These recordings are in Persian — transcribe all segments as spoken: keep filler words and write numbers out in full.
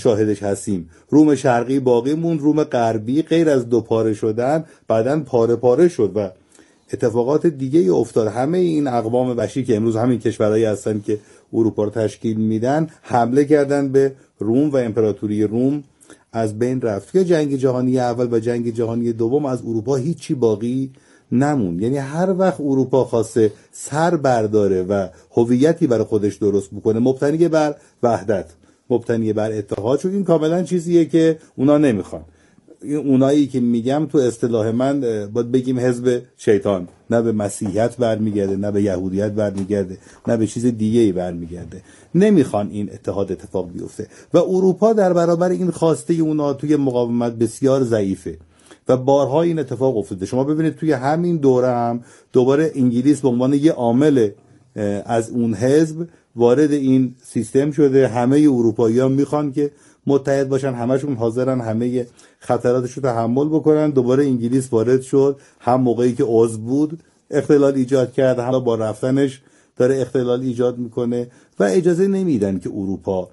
شاهدش هستیم. روم شرقی باقی موند، روم غربی غیر از دو پاره شدن بعداً پاره پاره شد و اتفاقات دیگه ای افتاد. همه این اقوام وحشی که امروز همین کشورهایی هستن که اروپا رو تشکیل میدن حمله کردن به روم و امپراتوری روم از بین رفت. که جنگ جهانی اول و جنگ جهانی دوم از اروپا هیچی باقی نمون. یعنی هر وقت اروپا خواسته سر برداره و هویتی برای خودش درست بکنه مبتنی بر وحدت، مبتنی بر اتحاد، چون این کاملا چیزیه که اونا نمیخوان. اونایی که میگم تو اصطلاح من باید بگیم حزب شیطان، نه به مسیحیت برمیگرده، نه به یهودیت برمیگرده، نه به چیز دیگه‌ای برمیگرده. نمیخوان این اتحاد اتفاق بیفته و اروپا در برابر این خواسته اونا توی مقاومت بسیار ضعیفه و بارها این اتفاق افتاده. شما ببینید توی همین دوره هم دوباره انگلیس به عنوان یه عامل از اون حزب وارد این سیستم شده. همه اروپایی‌ها میخوان که متحد باشن، همشون حاضرن همه خطراتش رو تحمل بکنن. دوباره انگلیس وارد شد، هم موقعی که عضو بود اختلال ایجاد کرد، حالا با رفتنش داره اختلال ایجاد میکنه و اجازه نمیدن که اروپا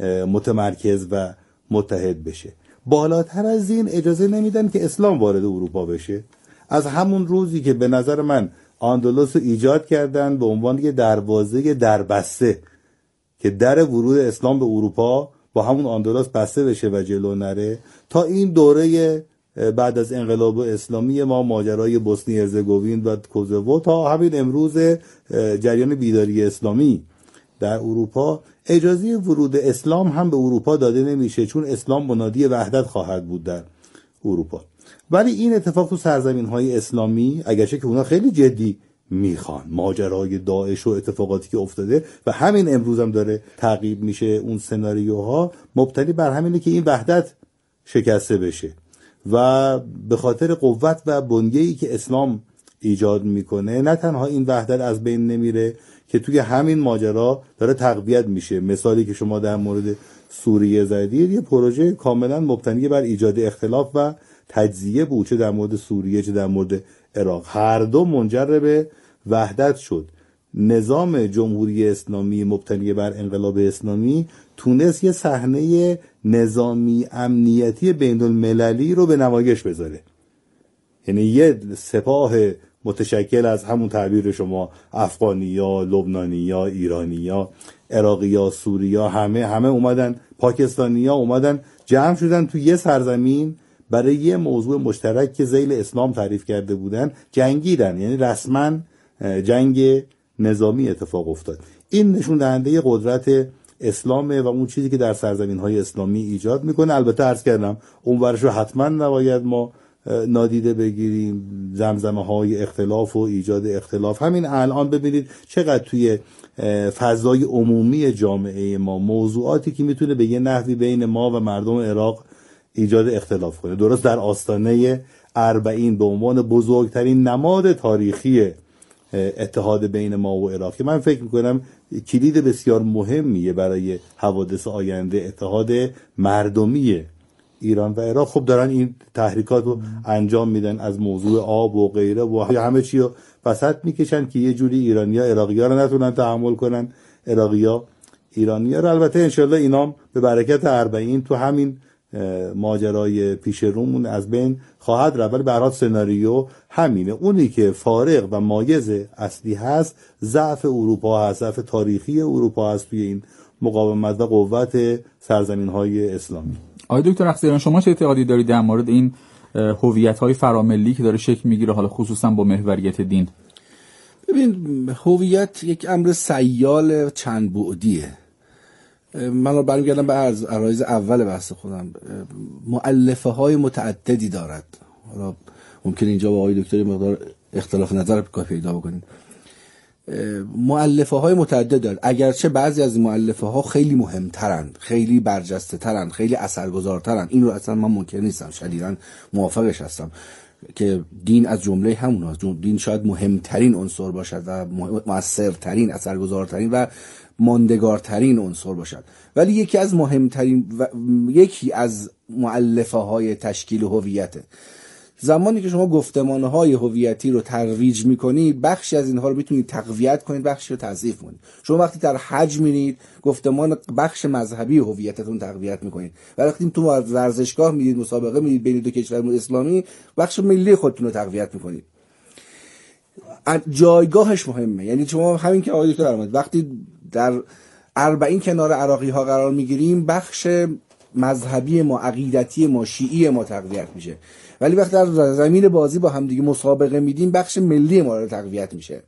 متمرکز و متحد بشه. بالاتر از این اجازه نمیدن که اسلام وارد اروپا بشه. از همون روزی که به نظر من اندلس رو ایجاد کردن به عنوان یه دروازه دربسته که در ورود اسلام به اروپا با همون اندلس بسته بشه و جلو نره، تا این دوره بعد از انقلاب اسلامی ما، ماجرای بوسنی هرزگوین و کوزوو، تا همین امروز جریان بیداری اسلامی در اروپا، اجازه ورود اسلام هم به اروپا داده نمیشه، چون اسلام منادی وحدت خواهد بود در اروپا. ولی این اتفاق تو سرزمین‌های اسلامی، اگرچه که اونا خیلی جدی میخوان، ماجرای داعش و اتفاقاتی که افتاده و همین امروز هم داره تعقیب میشه، اون سناریوها مبتنی بر همینه که این وحدت شکسته بشه و به خاطر قوت و بنیه‌ای که اسلام ایجاد میکنه، نه تنها این وحدت از بین نمیره که توی همین ماجرا داره تقویت میشه. مثالی که شما در مورد سوریه زدید، یه پروژه کاملا مبتنی بر ایجاد اختلاف و تجزیه بود، چه در مورد سوریه چه در مورد عراق. هر دو منجر به وحدت شد. نظام جمهوری اسلامی مبتنی بر انقلاب اسلامی تونست یه صحنه نظامی امنیتی بین المللی رو به نمایش بذاره. یعنی یه سپاه متشکل از همون تعبیر شما افغانی‌ها، لبنانی‌ها، ایرانی‌ها، عراقی‌ها، سوری‌ها، همه همه اومدن، پاکستانی‌ها اومدن جمع شدن تو یه سرزمین برای یه موضوع مشترک که ذیل اسلام تعریف کرده بودن جنگیدن. یعنی رسما جنگ نظامی اتفاق افتاد. این نشون دهنده قدرت اسلامه و اون چیزی که در سرزمین‌های اسلامی ایجاد میکنه. البته عرض کردم اون ورش رو حتما نباید ما نادیده بگیریم. زمزمه‌های اختلاف و ایجاد اختلاف، همین الان ببینید چقدر توی فضای عمومی جامعه ما موضوعاتی که میتونه به یه نحوی بین ما و مردم عراق ایجاد اختلاف کنه، درست در آستانه اربعین به عنوان بزرگترین نماد تاریخی اتحاد بین ما و عراق، که من فکر میکنم کلید بسیار مهمیه برای حوادث آینده، اتحاد مردمی ایران و عراق. خب دارن این تحریکات رو انجام میدن، از موضوع آب و غیره و همه چی رو وسط میکشن که یه جوری ایرانی‌ها عراقی‌ها رو نتونن تحمل کنن، عراقی‌ها ایرانی‌ها رو. البته انشالله اینام به برکت اربعین تو همین ماجرای پیش رومون از بین خواهد رفت. ولی به هر حال سناریو همینه. اونی که فارق و مایز اصلی هست ضعف اروپا هست، ضعف تاریخی اروپا هست توی این مقاومت و قوت سرزمین‌های اسلامی. آقای دکتر اخضریان، شما چه اعتقادی دارید در مورد این هویت‌های فراملی که داره شکل میگیره، حالا خصوصا با محوریت دین؟ ببین، هویت یک امر سیال چند بعدیه. من رو برمیگردم به عرض عرایض اول بحث خودم. مؤلفه های متعددی دارد. حالا ممکن اینجا با آقای دکتر مقدار اختلاف نظر پیدا بکنیم. مؤلفه های متعدد دارد، اگرچه بعضی از این مؤلفه ها خیلی مهمترند، خیلی برجسته ترند، خیلی اثرگذارترند. این رو اصلا من منکر نیستم، شدیداً موافقش هستم که دین از جمله همون هست. دین شاید مهمترین عنصر باشد و مؤثرترین، اثرگذارترین و ماندگارترین عنصر باشد. ولی یکی از مهمترین و یکی از مؤلفه های تشکیل هویت زمانی که شما گفتمان‌های هویتی رو ترویج می‌کنید، بخشی از اینها رو می‌تونید تقویت کنید، بخشی رو تضعیف کنید. شما وقتی در حج میرید، گفتمان بخش مذهبی هویتتون تقویت می‌کنید. ولی وقتی تو ورزشگاه میرید، مسابقه میرید بین دو کشور اسلامی، بخش ملی خودتون رو تقویت می‌کنید. جایگاهش مهمه. یعنی شما همین که آقای دکتر فرمودید، وقتی در اربعین کنار عراقی‌ها قرار می‌گیریم، بخش مذهبی ما، عقیدتی ما، شیعی ما تقویت میشه. ولی وقتی در زمین بازی با هم دیگه مسابقه میدیم، بخش ملی ما رو تقویت میشه.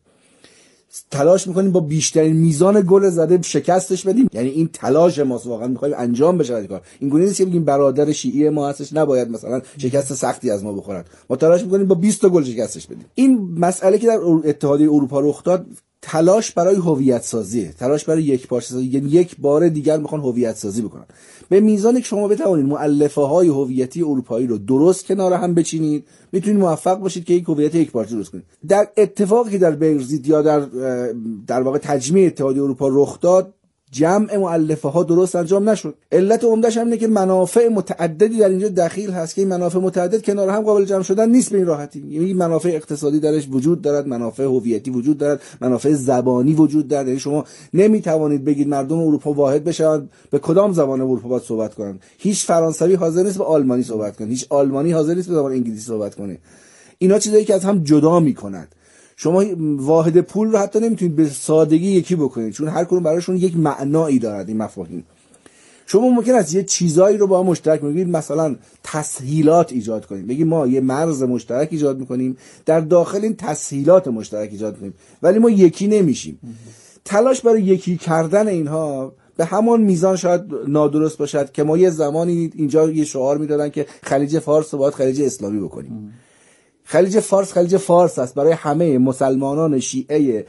تلاش میکنیم با بیشترین میزان گل زده شکستش بدیم. یعنی این تلاش ماست، واقعا میخوایم انجام بشه این کار. این گونه نیست که بگیم برادر شیعی ما هستش نباید مثلا شکست سختی از ما بخورن. ما تلاش میکنیم با بیست تا گل شکستش بدیم. این مسئله که در اتحادیه اروپا رخ داد، تلاش برای هویت سازی، تلاش برای یک پارچه سازی، یعنی یک بار دیگر میخوان هویت سازی بکنن. به میزانی که شما بتوانید مؤلفه های هویتی اروپایی رو درست کنار هم بچینید، میتونید موفق باشید که یک هویت یک پارچه درست کنید. در اتفاقی که در برگزیت یا در در واقع تجمیع اتحادیه اروپا رخ داد، جمع مؤلفه ها درست انجام نشد. علت عمده‌اش هم اینه که منافع متعددی در اینجا دخیل هست که این منافع متعدد کنار هم قابل جمع شدن نیست به این راحتی. یعنی منافع اقتصادی درش وجود دارد، منافع هویتی وجود دارد، منافع زبانی وجود دارد. یعنی شما نمیتوانید بگید مردم اروپا واحد بشن، به کدام زبان اروپا باید صحبت کنن. هیچ فرانسوی حاضر نیست به آلمانی صحبت کنه، هیچ آلمانی حاضر نیست به زبان انگلیسی صحبت کنه. اینا چیزایی که از هم جدا میکنند. شما واحد پول رو حتی نمیتونید به سادگی یکی بکنید، چون هر کدوم براشون یک معنایی دارد این مفاهیم. شما ممکن است یه چیزایی رو با هم مشترک بگید، مثلا تسهیلات ایجاد کنیم، بگید ما یه مرز مشترک ایجاد میکنیم، در داخل این تسهیلات مشترک ایجاد کنیم، ولی ما یکی نمیشیم. تلاش برای یکی کردن اینها به همان میزان شاید نادرست باشد که ما یه زمانی اینجا یه شعار میدادن که خلیج فارس رو باید خلیج اسلامی بکنیم. خلیج فارس خلیج فارس است برای همه مسلمانان شیعه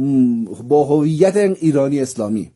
با هویت ایرانی اسلامی.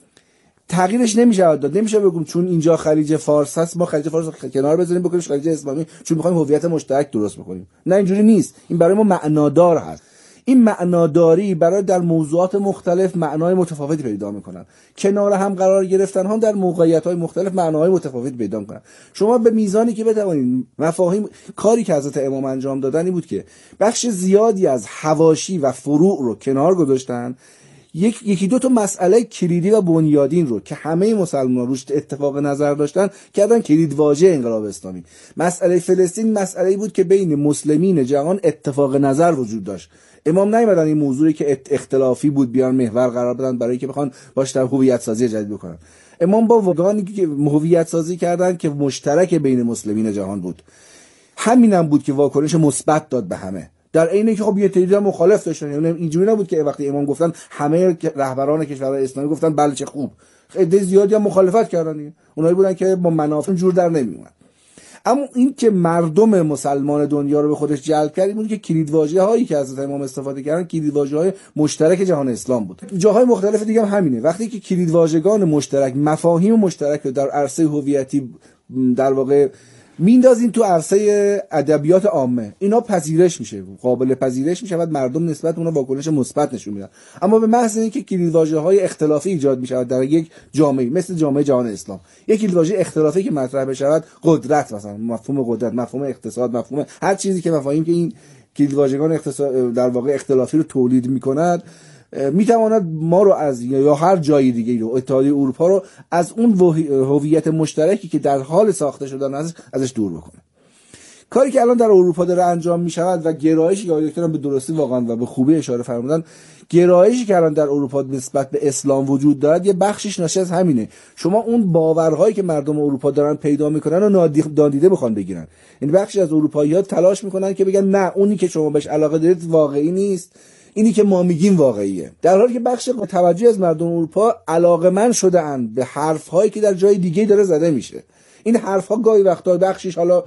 تغییرش نمیشه داد. نمیشه بگم چون اینجا خلیج فارس هست ما خلیج فارس رو کنار بذاریم بکنیم خلیج اسلامی چون میخوایم هویت مشترک درست بکنیم. نه، اینجوری نیست. این برای ما معنادار هست. این معناداری برای در موضوعات مختلف معنای متفاوتی پیدا میکنن. کنار هم قرار گرفتن هم در موقعیت‌های مختلف معناهای متفاوت پیدا میکنن. شما به میزانی که بتوانید مفاهیم، کاری که حضرت امام انجام دادن این بود که بخش زیادی از حواشی و فروع رو کنار گذاشتن، یک یکی دو تا مسئله کلیدی و بنیادین رو که همه مسلمانان روش اتفاق نظر داشتن کردن کلید واژه انقلاب اسلامی. مسئله فلسطین مسئله‌ای بود که بین مسلمین جهان اتفاق نظر وجود داشت. امام نیومدن این موضوعی که اختلافی بود بیان محور قرار بدن برای که بخوان باش در هویت سازی جدید بکنن. امام با واقعانی که هویت سازی کردن که مشترک بین مسلمین جهان بود. همینم بود که واکنش مثبت داد به همه. در عینی که خب یه تعداد مخالف داشتن. یعنی اینجوری نبود که وقتی امام گفتن همه رهبران کشورهای اسلامی گفتن بله چه خوب. خیلی زیادی هم مخالفت کردن. اونایی بودن که با منافع جور در نمیومد. اما این که مردم مسلمان دنیا رو به خودش جلب کرد بود که کلیدواژه هایی که از امام استفاده کردن کلیدواژه های مشترک جهان اسلام بود. جاهای مختلف دیگه هم همینه. وقتی که کلیدواژگان مشترک، مفاهیم مشترک رو در عرصه هویتی در واقع میندازیم تو عرصه ادبیات عامه، اینا پذیرش میشه، قابل پذیرش میشه و مردم نسبت اونها واکنش مثبت نشون میدن. اما به محض اینکه کلیدواژه‌های اختلافی ایجاد میشه در یک جامعه مثل جامعه جهان اسلام، یک کلیدواژه اختلافی که مطرح بشه، قدرت مثلا، مفهوم قدرت، مفهوم اقتصاد، مفهوم هر چیزی که مفاهیم که این کلیدواژگان اقتصاد در واقع اختلافی رو تولید میکند، میتواند ما رو از یا هر جای دیگه رو اتحادیه اروپا رو از اون هویت مشترکی که در حال ساخته شدن ازش ازش دور بکنه. کاری که الان در اروپا داره انجام میشود و گرایشی که دکتر به درستی واقعا و به خوبی اشاره فرمودن، گرایشی که الان در اروپا نسبت به اسلام وجود دارد، یه بخشش ناشی از همینه. شما اون باورهایی که مردم اروپا دارن پیدا میکنن و نادیده بخوان بگیرن. این بخشی از اروپایی‌ها تلاش میکنن که بگن نه، اونی که شما بهش علاقه دارید واقعی نیست، اینی که ما میگیم واقعیه. در حالی که بخش توجه از مردم اروپا علاقه‌مند شده‌اند به حرف‌هایی که در جای دیگه داره زده میشه. این حرف‌ها گاهی وقتا بخشش حالا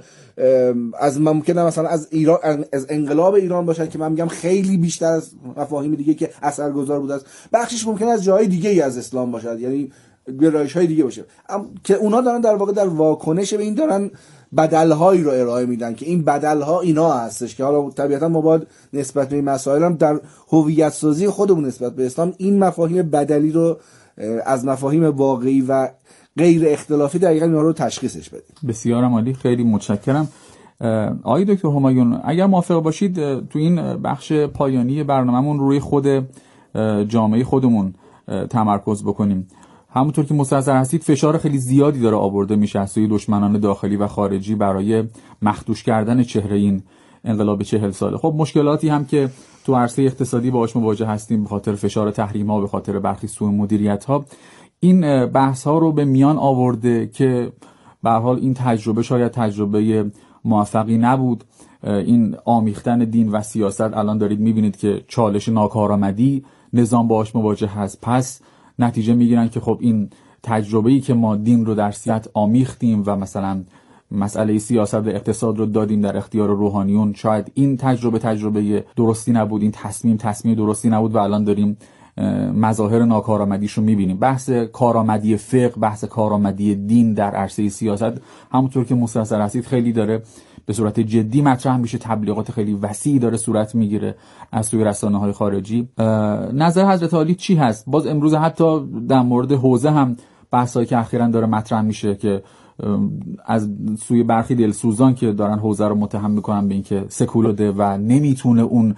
از ممکنه مثلا از ایران، از انقلاب ایران باشد که من میگم خیلی بیشتر از مفاهیم دیگه که اثرگذار بوده است، بخشش ممکنه از جای دیگه‌ای از اسلام باشد، یعنی گرایش‌های دیگه باشه که اونا دارن در واقع در واکنش به این دارن بدل‌هایی رو ارائه میدن که این بدل‌ها اینا هستش که حالا طبیعتا ما باید نسبت به این مسائل هم در هویت سازی خودمون نسبت به اسلام این مفاهیم بدلی رو از مفاهیم واقعی و غیر اختلافی دقیقاً اینا رو تشخیصش بدیم. بسیار عالی، خیلی متشکرم. آقای دکتر همایون اگر موافق باشید تو این بخش پایانی برنامه‌مون روی خود جامعه خودمون تمرکز بکنیم. همونطور که مستحضر هستید فشار خیلی زیادی داره آورده میشه از سوی دشمنان داخلی و خارجی برای مخدوش کردن چهره این انقلاب چهل ساله. خب مشکلاتی هم که تو عرصه اقتصادی باهاش مواجه هستیم به خاطر فشار تحریم‌ها، به خاطر برخی سوء مدیریت‌ها، این بحث‌ها رو به میان آورده که به هر حال این تجربه شاید تجربه موفقی نبود. این آمیختن دین و سیاست الان دارید می‌بینید که چالش ناکارآمدی نظام باهاش مواجه هست. پس نتیجه میگیرن که خب این تجربه‌ای که ما دین رو در سیاست آمیختیم و مثلا مسئله سیاست و اقتصاد رو دادیم در اختیار روحانیون، شاید این تجربه تجربه درستی نبود، این تصمیم تصمیم درستی نبود و الان داریم مظاهر ناکارآمدیش رو میبینیم. بحث کارآمدی فقه، بحث کارآمدی دین در عرصه سیاست همونطور که مستحضر هستید خیلی داره به صورت جدی مطرح میشه، تبلیغات خیلی وسیعی داره صورت میگیره از سوی رسانه‌های خارجی. نظر حضرت عالی چی هست؟ باز امروز حتی در مورد حوزه هم بحثایی که اخیراً داره مطرح میشه که از سوی برخی دلسوزان که دارن حوزه رو متهم میکنن به اینکه سکولوده و نمیتونه اون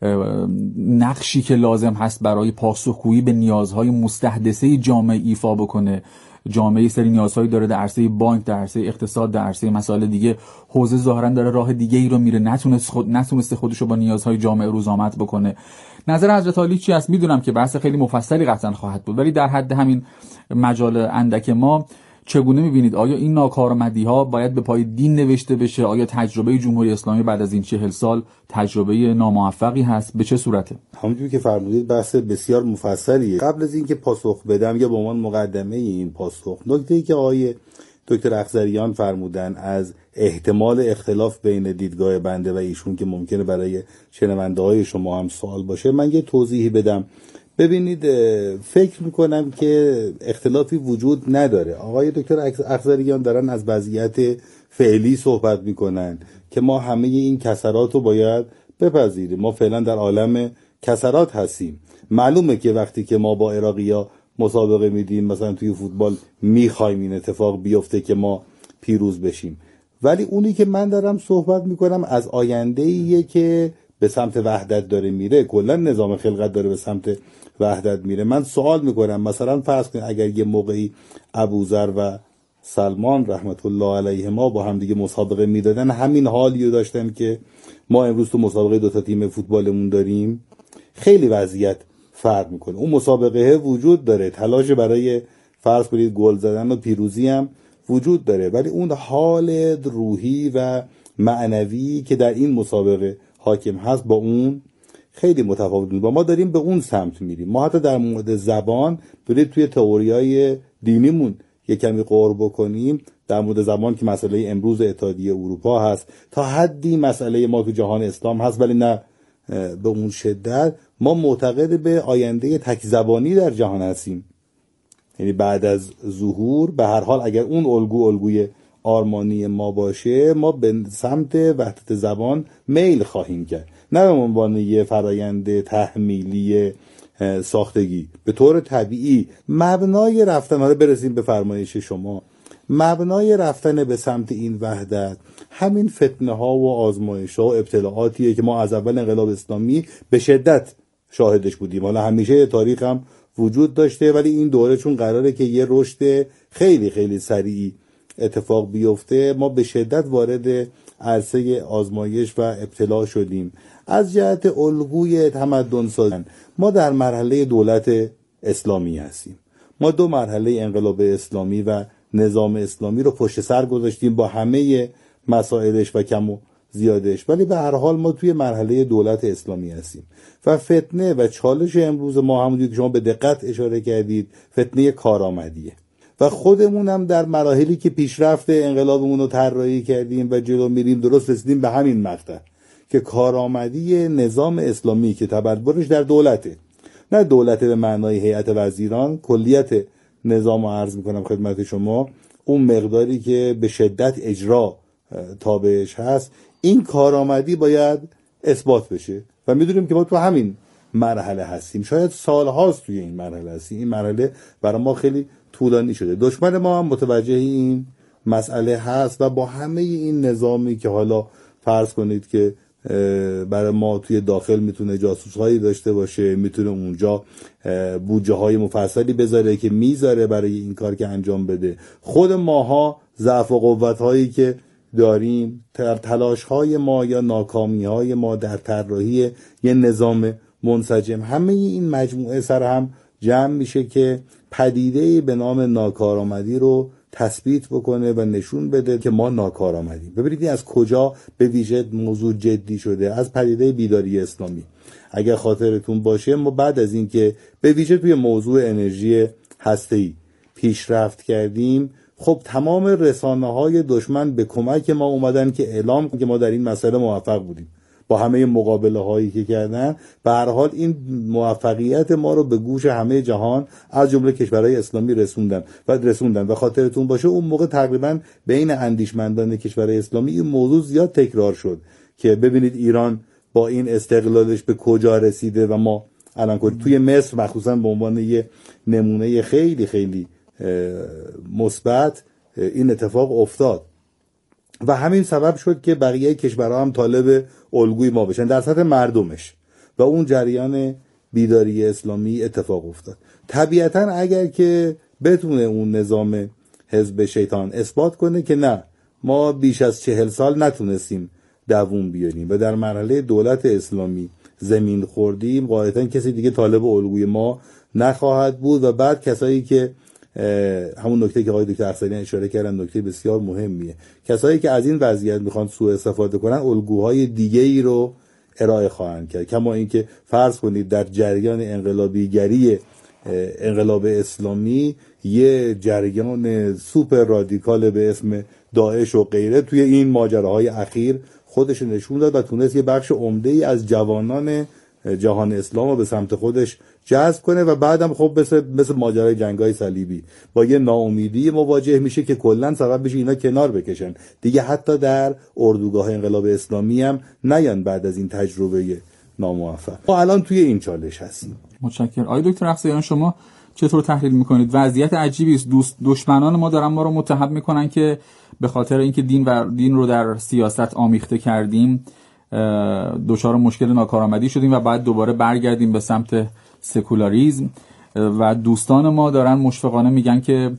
نقشی که لازم هست برای پاسخگویی به نیازهای مستحدثه جامعه ایفا بکنه. جامعه سری نیازهایی داره در عرصه بانک، در عرصه اقتصاد، در عرصه مسائل دیگه. حوزه ظاهرا داره راه دیگه ای رو میره، نتونست خود نتونسته خودشو با نیازهای جامعه روزآمد بکنه. نظر حضرت عالی چی است؟ میدونم که بحث خیلی مفصلی قطعا خواهد بود، ولی در حد همین مجال اندک ما چگونه میبینید آیا این ناکارآمدی ها باید به پای دین نوشته بشه؟ آیا تجربه جمهوری اسلامی بعد از این چهل سال تجربه ناموفقی هست؟ به چه صورته؟ همونجوری که فرمودید بحث بسیار مفصلیه. قبل از اینکه پاسخ بدم یا به عنوان مقدمه این پاسخ، نکته‌ای که آقای دکتر اخضریان فرمودن از احتمال اختلاف بین دیدگاه بنده و ایشون که ممکنه برای شنونده‌های شما هم سوال باشه، من یه توضیحی بدم. ببینید، فکر میکنم که اختلافی وجود نداره. آقای دکتر اخضریان دارن از وضعیت فعلی صحبت میکنن که ما همه این کسرات رو باید بپذیریم. ما فعلا در عالم کسرات هستیم. معلومه که وقتی که ما با عراقی‌ها مسابقه میدیم، مثلا توی فوتبال، میخوایم این اتفاق بیفته که ما پیروز بشیم، ولی اونی که من دارم صحبت میکنم از آینده‌ایه که به سمت وحدت داره میره. کلا نظام خلقت داره به سمت وحدت میره. من سوال میکنم مثلا فرض کنید اگر یه موقعی ابوذر و سلمان رحمت الله علیهما با هم دیگه مسابقه میدادن، همین حالی رو داشتن که ما امروز تو مسابقه دو تا تیم فوتبالمون داریم، خیلی وضعیت فرق میکنه. اون مسابقه وجود داره، تلاش برای فرض کنید گل زدن و پیروزی هم وجود داره، ولی اون حال روحی و معنوی که در این مسابقه حاکم هست با اون خیلی متفاوت بود. ما داریم به اون سمت میریم. ما حتی در مورد زبان برید توی تئوریای دینیمون یک کمی غور بکنیم در مورد زبان که مسئله امروز اتحادیه اروپا هست، تا حدی مسئله ما تو جهان اسلام هست، ولی نه به اون شدت. ما معتقد به آینده تک زبانی در جهان هستیم. یعنی بعد از ظهور به هر حال اگر اون الگو الگوی آرمانی ما باشه، ما به سمت وحدت زبان میل خواهیم کرد، نه به عنوان یه فرایند تحمیلی ساختگی. به طور طبیعی مبنای رفتن، حالا برسیم به فرمایش شما، مبنای رفتن به سمت این وحدت همین فتنه ها و آزمایش ها و ابتلاعاتیه که ما از اول انقلاب اسلامی به شدت شاهدش بودیم. حالا همیشه تاریخ هم وجود داشته، ولی این دوره چون قراره که یه رشد خیلی خیلی سریعی اتفاق بیفته، ما به شدت وارد عرصه آزمایش و ابتلا شدیم. از جهت الگوی تمدن سازی ما در مرحله دولت اسلامی هستیم. ما دو مرحله انقلاب اسلامی و نظام اسلامی رو پشت سر گذاشتیم با همه مسائلش و کم و زیادش، ولی به هر حال ما توی مرحله دولت اسلامی هستیم و فتنه و چالش امروز ما همونجوری که شما به دقت اشاره کردید فتنه کارآمدیه و خودمون هم در مراحلی که پیشرفت انقلابمون رو طراحی کردیم و جلو میریم درست رسیدیم به همین مقطع که کارآمدی نظام اسلامی که تبلورش در دولته، نه دولت به معنای هیئت وزیران، کلیت نظام رو عرض میکنم خدمت شما، اون مقداری که به شدت اجرا تابعش هست، این کارآمدی باید اثبات بشه و میدونیم که ما تو همین مرحله هستیم. شاید سالهاست توی این مرحله هستیم. این مرحله برای ما خیلی طولانی شده. دشمن ما هم متوجه این مسئله هست و با همه این نظامی که حالا فرض کنید که برای ما توی داخل میتونه جاسوس‌هایی داشته باشه، میتونه اونجا بودجه های مفصلی بذاره که میذاره برای این کار که انجام بده، خود ماها ضعف و قوت هایی که داریم، تلاش های ما یا ناکامی های ما در طراحی یه نظام منسجم، همه این مجموعه سر هم جمع میشه که پدیده‌ای به نام ناکارآمدی رو تثبیت بکنه و نشون بده که ما ناکارآمدیم. ببینید از کجا به ویژه موضوع جدی شده، از پدیده بیداری اسلامی. اگر خاطرتون باشه ما بعد از این که به ویژه توی موضوع انرژی هسته‌ای پیشرفت کردیم، خب تمام رسانه‌های دشمن به کمک ما اومدن که اعلام کنن که ما در این مسئله موفق بودیم. با همه مقابله هایی که کردن، به هر حال این موفقیت ما رو به گوش همه جهان از جمله کشورهای اسلامی رسوندن و رسوندن و خاطرتون باشه اون موقع تقریبا بین اندیشمندان کشورهای اسلامی این موضوع زیاد تکرار شد که ببینید ایران با این استقلالش به کجا رسیده و ما الان توی مصر مخصوصا به عنوان یه نمونه خیلی خیلی مثبت این اتفاق افتاد و همین سبب شد که بقیه کشورها هم طالب الگوی ما بشن در سطح مردمش و اون جریان بیداری اسلامی اتفاق افتاد. طبیعتا اگر که بتونه اون نظام حزب شیطان اثبات کنه که نه ما بیش از چهل سال نتونستیم دووم بیاریم و در مرحله دولت اسلامی زمین خوردیم، قاعدتا کسی دیگه طالب الگوی ما نخواهد بود و بعد کسایی که همون نکته که آقای دکتر افسریان اشاره کردن نکته بسیار مهمیه، کسایی که از این وضعیت میخوان سوء استفاده کنن الگوهای دیگه ای رو ارائه خواهند کرد. کما اینکه فرض کنید در جریان انقلابیگری انقلاب اسلامی یه جریان سوپر رادیکال به اسم داعش و غیره توی این ماجراهای اخیر خودش نشون داد و تونست یه بخش عمده‌ای از جوانان جهان اسلام رو به سمت خودش جذب کنه و بعدم خب مثل مثل ماجرای جنگ‌های صلیبی با یه ناامیدی مواجه میشه که کلا سبب بشه اینا کنار بکشن دیگه، حتی در اردوگاه انقلاب اسلامی هم نیان بعد از این تجربه ناموفق. ما الان توی این چالش هستیم. متشکرم. آقای دکتر افسریان شما چطور تحلیل میکنید؟ وضعیت عجیبی است. دوست دشمنان ما دارن ما رو متهم میکنن که به خاطر اینکه دین و دین رو در سیاست آمیخته کردیم دچار مشکل ناکارآمدی شدیم و بعد دوباره برگردیم به سمت سکولاریسم و دوستان ما دارن مشفقانه میگن که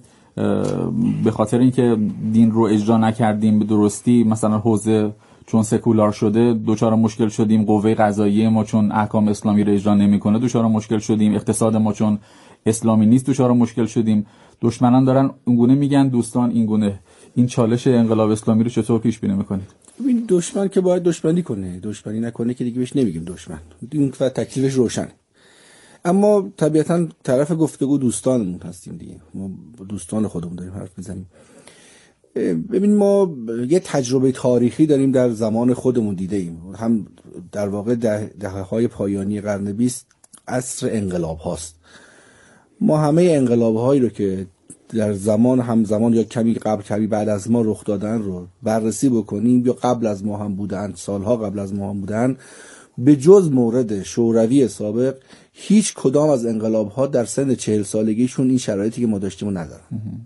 به خاطر اینکه دین رو اجرا نکردیم به درستی، مثلا حوزه چون سکولار شده دچار مشکل شدیم، قوه قضاییه ما چون احکام اسلامی رو اجرا نمیکنه دچار مشکل شدیم، اقتصاد ما چون اسلامی نیست دچار مشکل شدیم. دشمنان دارن اینگونه میگن، دوستان اینگونه. این چالش انقلاب اسلامی رو چطور پیش بینی میکنید؟ این دشمن که باید دشمنی کنه، دشمنی نکنه که دیگه بهش نمیگیم دشمن، این تکلیفش روشنه. اما طبیعتا طرف گفتگو دوستانمون هستیم دیگه، ما دوستان خودمون داریم حرف میزنیم. ببین ما یه تجربه تاریخی داریم در زمان خودمون دیده ایم، هم در واقع ده دهه‌های پایانی قرن بیست عصر انقلاب هاست. ما همه انقلاب هایی رو که در زمان همزمان یا کمی قبل کمی بعد از ما رخ دادن رو بررسی بکنیم یا قبل از ما هم بودن، سالها قبل از ما هم بودن، به جز مورد شوروی سابق هیچ کدام از انقلاب ها در سن چهل سالگیشون این شرایطی که ما داشتیم رو ندارن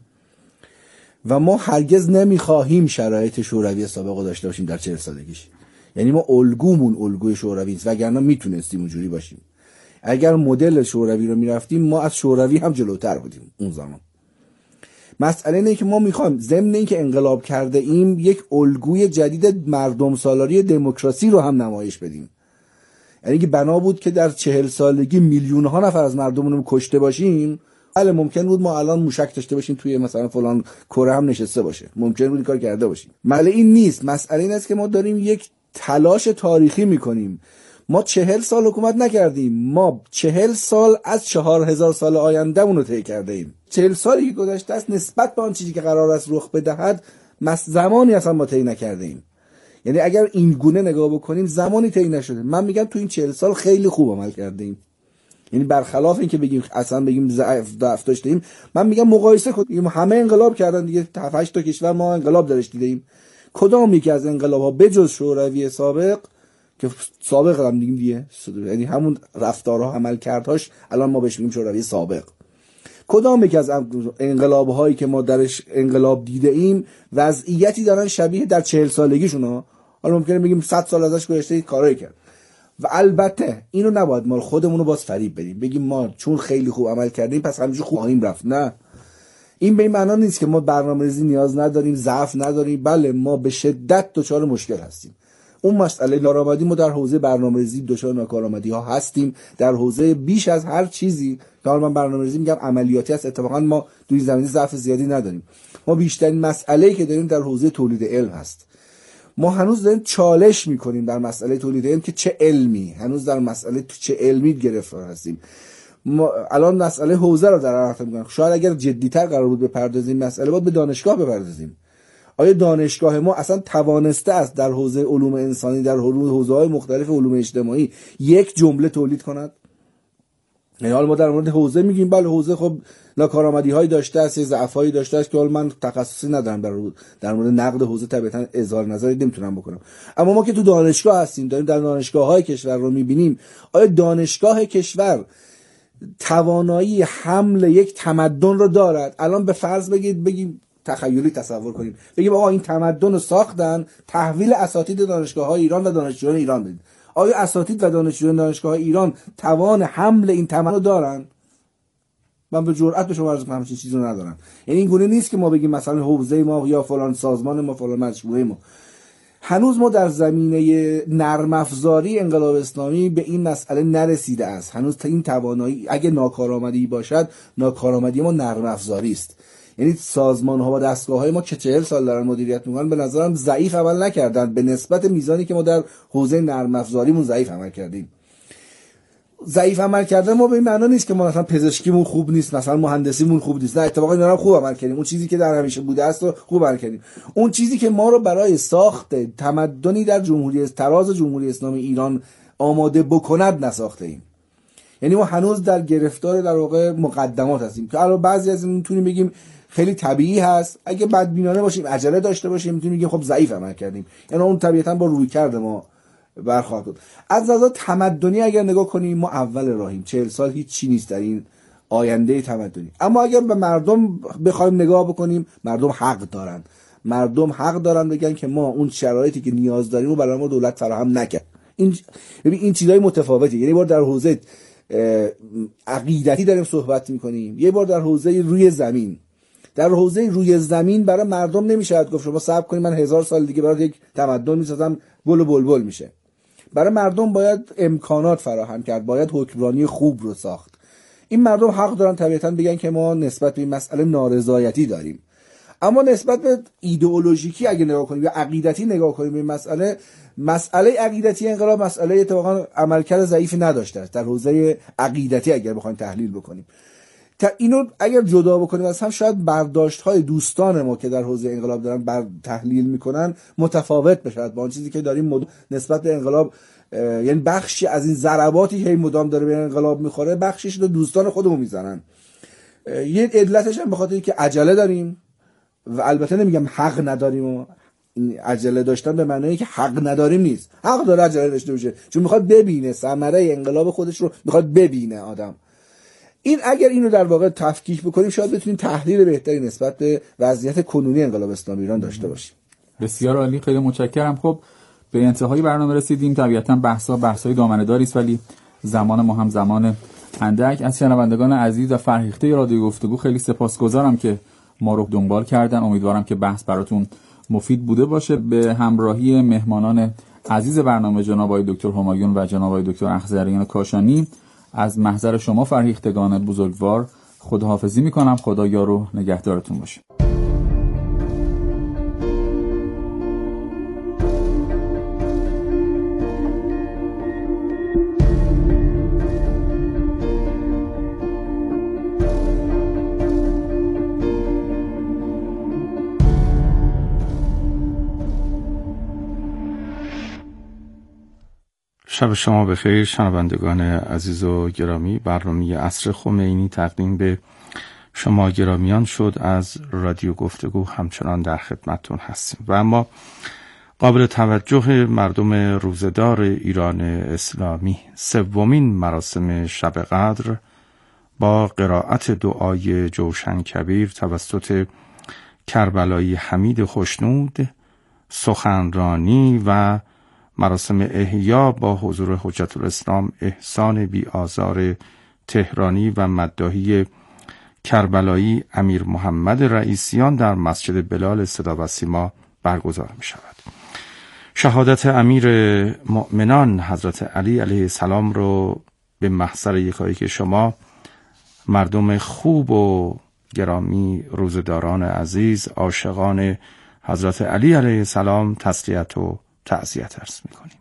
و ما هرگز نمیخواهیم شرایط شوروی سابق رو داشته باشیم در چهل سالگیش. یعنی ما الگومون الگوی شوروی است، وگرنه میتونستیم اونجوری باشیم. اگر مدل شوروی رو میرفتیم ما از شوروی هم جلوتر بودیم اون زمان. مسئله اینه که ما میخوایم ضمن اینکه انقلاب کرده ایم یک الگوی جدید مردم سالاری دموکراسی رو هم نمایش بدیم. یعنی که بنا بود که در چهل سالگی میلیون ها نفر از مردمون رو کشته باشیم، بله ممکن بود ما الان موشک داشته باشیم توی مثلا فلان کره هم نشسته باشه، ممکن بود این کار کرده باشیم. مسئله این نیست، مسئله این است که ما داریم یک تلاش تاریخی میکنیم. ما چهل سال حکومت نکردیم، ما چهل سال از چهار هزار سال آیندهمون رو طی کرده ایم. چهل سالی که گذشته است نسبت به آن چیزی که قرار است رخ بدهد مس زمانی اصلا ما طی نکرده ایم. یعنی اگر این گونه نگاه بکنیم زمانی طی نشده. من میگم تو این چهل سال خیلی خوب عمل کرده ایم. یعنی برخلاف این که بگیم اصلا بگیم ضعف ضعف داشتیم، من میگم مقایسه کنیم. همه انقلاب کردن دیگه، هشت تا کشور ما انقلاب درش دیدیم. کدام یکی از انقلاب‌ها بجز شوروی سابق که سابق هم دیگه دیگه یعنی همون رفتارها عمل کردهاش الان ما بهش میگیم شوروی سابق، کدام یک از انقلاب هایی که ما درش انقلاب دیده ایم وضعیتی دارن شبیه در چهل سالگیشون ها. حالا ممکنه بگیم صد سال ازش گذشته کارایی کرد و البته اینو نباید ما خودمون رو باز فریب بدیم بگیم ما چون خیلی خوب عمل کردیم پس همینجوری خوب خواهیم رفت. نه، این به این معنا نیست که ما برنامه‌ریزی نیاز نداریم، ضعف نداریم. بله، ما به شدت دچار مشکل هستیم. اون مسئله ناکارآمدی ما در حوزه برنامه‌ریزی دچار ناکارآمدی ها هستیم، در حوزه بیش از هر چیزی که حالا من برنامه‌ریزی میگم عملیاتی است. اتفاقا ما توی زمینه ضعف زیادی نداریم. ما بیشترین مسئله‌ای که داریم در حوزه تولید علم هست. ما هنوز داریم چالش میکنیم در مسئله تولید علم که چه علمی، هنوز در مسئله چه علمی گرفتار هستیم. ما الان مسئله حوزه رو در احاطه می‌کنیم. شاید اگر جدی‌تر قرار بود بپردازیم مسئله بود به دانشگاه بپردازیم. آیا دانشگاه ما اصلا توانسته است در حوزه علوم انسانی، در حوزه‌های مختلف علوم اجتماعی یک جمله تولید کند؟ یعنی حالا ما در مورد حوزه میگیم بله حوزه خب ناکارآمدی‌هایی داشته است، ضعف‌هایی داشته است که حالا من تخصصی ندارم در در مورد نقد حوزه طبیعتاً اظهار نظری نمیتونم بکنم. اما ما که تو دانشگاه هستیم، داریم در دانشگاه‌های کشور رو می‌بینیم، آیا دانشگاه کشور توانایی حمل یک تمدن رو دارد؟ الان به فرض بگید بگیم تخیلی تصور کنیم، بگیم آقا این تمدن رو ساختن، تحویل اساتید دانشگاه‌های ایران و دانشجویان ایران بدید. آیا اساتید و دانشجویان دانشگاه‌های ایران توان حمل این تمدن رو دارن؟ من به جرئت به شما عرض می‌کنم همچین چیزی رو ندارن. یعنی این گونه نیست که ما بگیم مثلا حوزه ما یا فلان سازمان ما فلان مجموعه ما. هنوز ما در زمینه نرم افزاری انقلاب اسلامی به این مسئله نرسیده است. هنوز این توانایی اگه ناکارآمدی باشد، ناکارآمدی ما نرم افزاری است. یعنی سازمان ها و دستگاه های ما که چهل سال دارن مدیریت میکنن به نظرم ضعیف عمل نکردن به نسبت میزانی که ما در حوزه نرم افزاریمون ضعیف عمل کردیم. ضعیف عمل کردن ما به این معنا نیست که ما مثلا پزشکیمون خوب نیست، مثلا مهندسیمون خوب نیست. نه، اتفاقا اینا رو خوب عمل کردیم. اون چیزی که در همیشه بوده است رو خوب عمل کردیم. اون چیزی که ما رو برای ساخت تمدنی در جمهوری تراز جمهوری اسلامی ایران آماده بکند نساخته ایم. یعنی ما هنوز در گرفتار در واقع مقدمات هستیم که الان بعضی از این میتونیم بگیم خیلی طبیعی هست. اگه بدبینانه باشیم، عجله داشته باشیم، میتونیم بگیم خب ضعیف عمل کردیم. یعنی اون طبیعتاً با رویکرد ما برخواهد بود. از نظر تمدنی اگر نگاه کنیم ما اول راهیم. چهل سال هیچ چی نیست در این آینده تمدنی. اما اگر به مردم بخوایم نگاه بکنیم، مردم حق دارن. مردم حق دارن بگن که ما اون شرایطی که نیاز داریم رو برای ما دولت فراهم نکرد. این ببین این چیزای متفاوته. یعنی بار در حوزه عقیدتی داریم صحبت می‌کنیم، یه بار در حوزه روی زمین. در حوزه روی زمین برای مردم نمیشه گفت شما صبر کنید من هزار سال دیگه برای یک تمدن میسازم گل و بلبل میشه. برای مردم باید امکانات فراهم کرد، باید حکمرانی خوب رو ساخت. این مردم حق دارن طبیعتاً بگن که ما نسبت به این مسئله نارضایتی داریم. اما نسبت به ایدئولوژیکی اگه نگاه کنیم یا عقیدتی نگاه کنیم به این مسئله، مسئله عقیدتی انقلاب مسئله اتفاقا عملکرد ضعیفی نداشته است. در حوزه عقیدتی اگر بخوایم تحلیل بکنیم، تا اینو اگر جدا بکنیم از هم، شاید برداشت‌های دوستان ما که در حوزه انقلاب دارن بر تحلیل میکنن متفاوت بشه با اون چیزی که داریم مد... نسبت به انقلاب، یعنی بخشی از این ضرباتی که مدام داره به انقلاب میخوره بخشش رو دوستان خودمون میزنن. یه علتش هم به خاطر اینکه عجله داریم و البته نمیگم حق نداریم و عجله داشتن به معنی که حق نداریم نیست. حق داره عجله داشته باشه چون میخواد ببینه ثمره انقلاب خودش رو، میخواد ببینه آدم. این اگر اینو در واقع تفکیک بکنیم شاید بتونیم تحلیل بهتری نسبت به وضعیت کنونی انقلاب اسلامی ایران داشته باشیم. بسیار عالی، خیلی متشکرم. خب به انتهای برنامه رسیدیم. طبیعتاً بحث‌ها بحث‌های دامنه‌داری است ولی زمان ما هم زمان اندک. از شنوندگان عزیز و فرهیخته رادیو گفتگو خیلی سپاسگزارم که ما رو دنبال کردن. امیدوارم که بحث براتون مفید بوده باشه. به همراهی مهمانان عزیز برنامه جناب آقای دکتر همایون و جناب آقای دکتر اخضریان کاشانی از محضر شما فرهیختگان بزرگوار خداحافظی میکنم. خدا یار و نگهدارتون باشه. شب شما بخیر شنوندگان عزیز و گرامی. برنامه عصر خمینی تقدیم به شما گرامیان شد. از رادیو گفتگو همچنان در خدمتتون هستیم و اما قابل توجه مردم روزدار ایران اسلامی، سومین مراسم شب قدر با قرائت دعای جوشن کبیر توسط کربلایی حمید خوشنود، سخنرانی و مراسم احیا با حضور حجت الاسلام احسان بی آزار تهرانی و مداحی کربلایی امیر محمد رئیسیان در مسجد بلال صدا و سیما برگزار می شود. شهادت امیر مؤمنان حضرت علی علیه السلام رو به محضر یکایک شما مردم خوب و گرامی، روزداران عزیز، عاشقان حضرت علی علیه السلام تسلیت و تعزیت عرض می‌کنیم.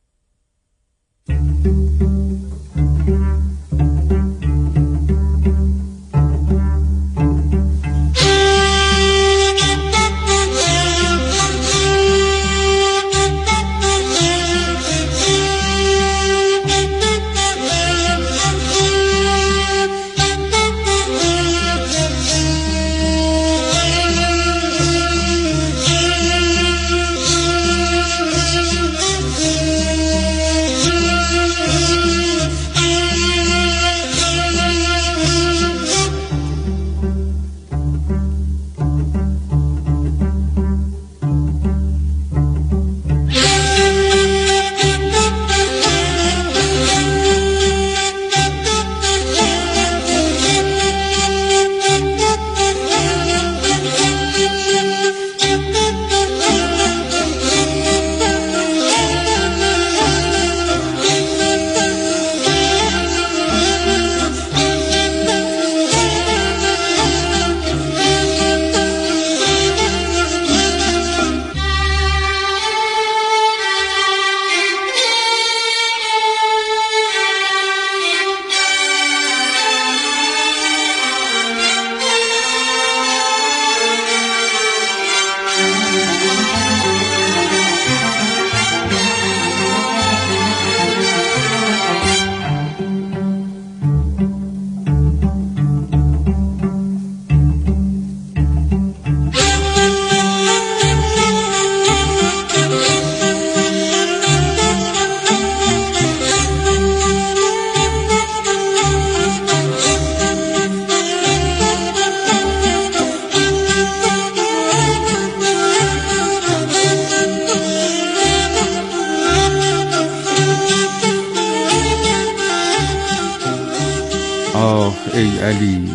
ای علی،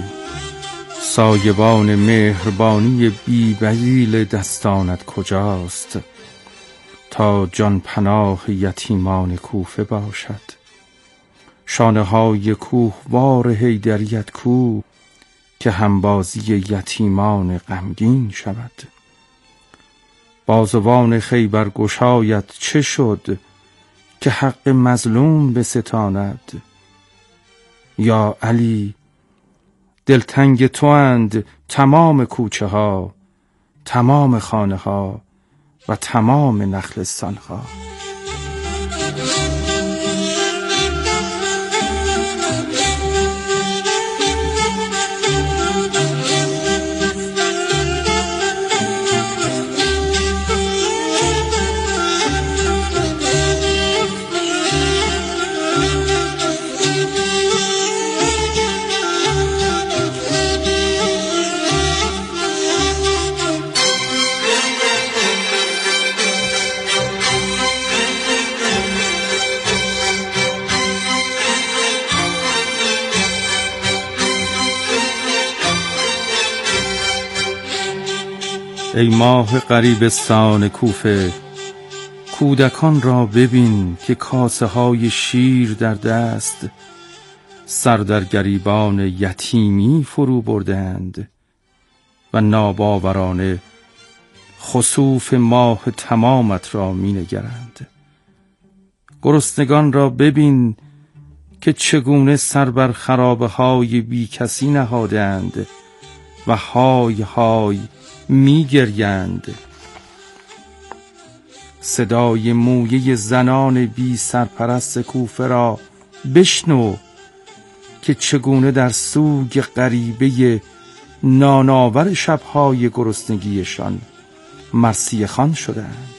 سایبان مهربانی بی بدیل دستانت کجاست تا جان پناه یتیمان کوفه باشد؟ شانه های کوهوار حیدریت کو که همبازی یتیمان غمگین شود؟ بازوان خیبر گشایت چه شد که حق مظلوم بستاند؟ یا علی، دلتنگ تو اند تمام کوچه ها، تمام خانه ها و تمام نخلستان ها. ای ماه غریبستان کوفه، کودکان را ببین که کاسه های شیر در دست سر در گریبان یتیمی فرو بردند و ناباورانه خسوف ماه تمامت را می نگرند. گرسنگان را ببین که چگونه سر بر خرابه های بی کسی نهادند و های های می گریند. صدای مویه زنان بی سرپرست کوفه را بشنو که چگونه در سوگ غریبه ناناور شبهای گرسنگیشان مرثیه خوان شدند.